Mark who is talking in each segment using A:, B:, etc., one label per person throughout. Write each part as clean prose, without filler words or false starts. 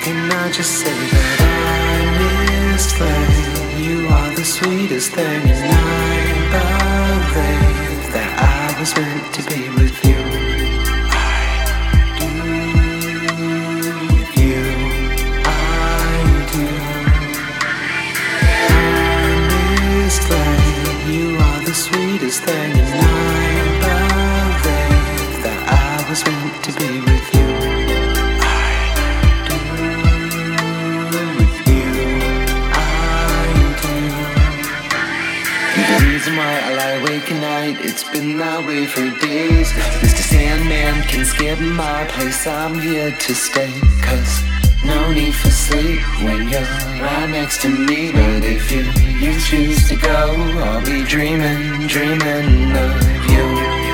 A: Can I just say that I misplay? You are the sweetest thing, and I believe that I was meant to be with you. I do with you. I do. I misplay. You are the sweetest thing, and I believe that I was meant to be with you. The reason why I lie awake at night, it's been that way for days. Mr. Sandman can skip my place, I'm here to stay. Cause no need for sleep when you're right next to me. But if you choose to go, I'll be dreaming, dreaming of you.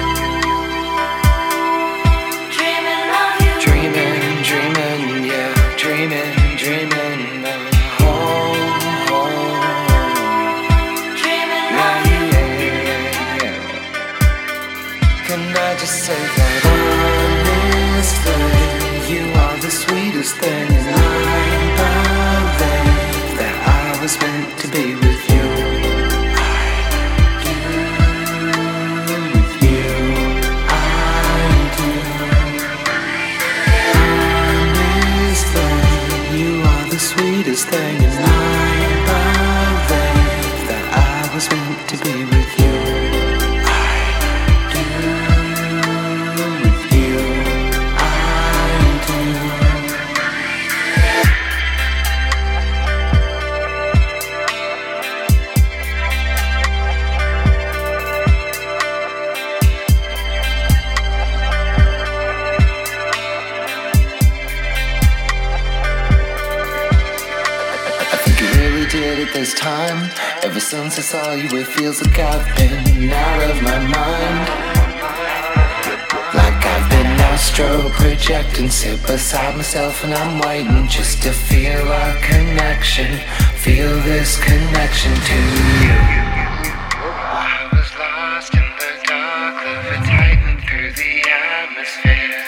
A: Dreaming of you. Dreaming, dreaming, yeah. Dreaming, dreaming of home. Can I just say that honestly, you are the sweetest thing, and I believe that I was meant to be with you. I do with you. I do. Honestly, you are the sweetest thing, and I believe that I was meant to be with you. At this time, ever since I saw you, it feels like I've been out of my mind. Like I've been astro projecting, sit beside myself and I'm waiting just to feel our connection, feel this connection to you. I was lost in the dark, levitating through the atmosphere.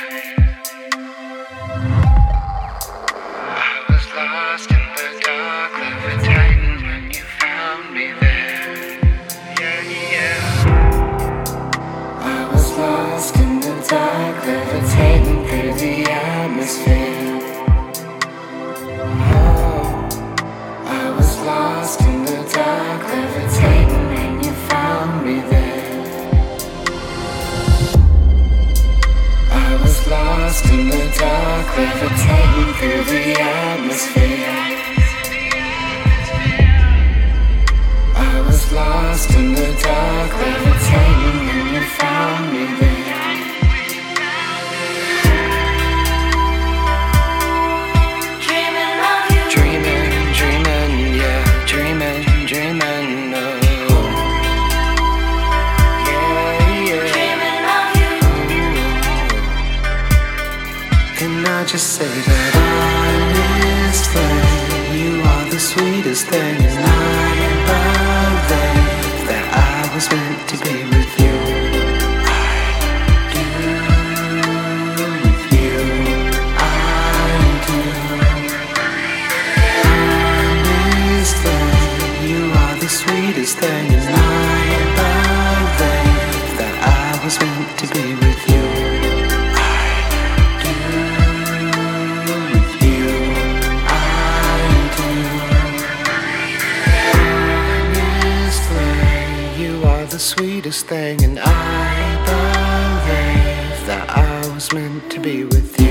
A: I was lost in the dark, levitating when you found me there. Yeah, yeah. I was lost in the dark, levitating through the atmosphere. Oh, I was lost in the dark, levitating when you found me there. I was lost in the dark, levitating through the atmosphere. I was lost in the dark, levitating when you found me there. Dreaming of you. Dreaming, dreaming, yeah. Dreaming, dreaming of you. Yeah, yeah. Dreaming of you. Can I just say that honestly, you are the sweetest thing, and I believe that I was meant to be with you. I do with you. I do. Honestly, you are the sweetest thing, and I believe that I was meant to be with you. The sweetest thing, and I believe that I was meant to be with you.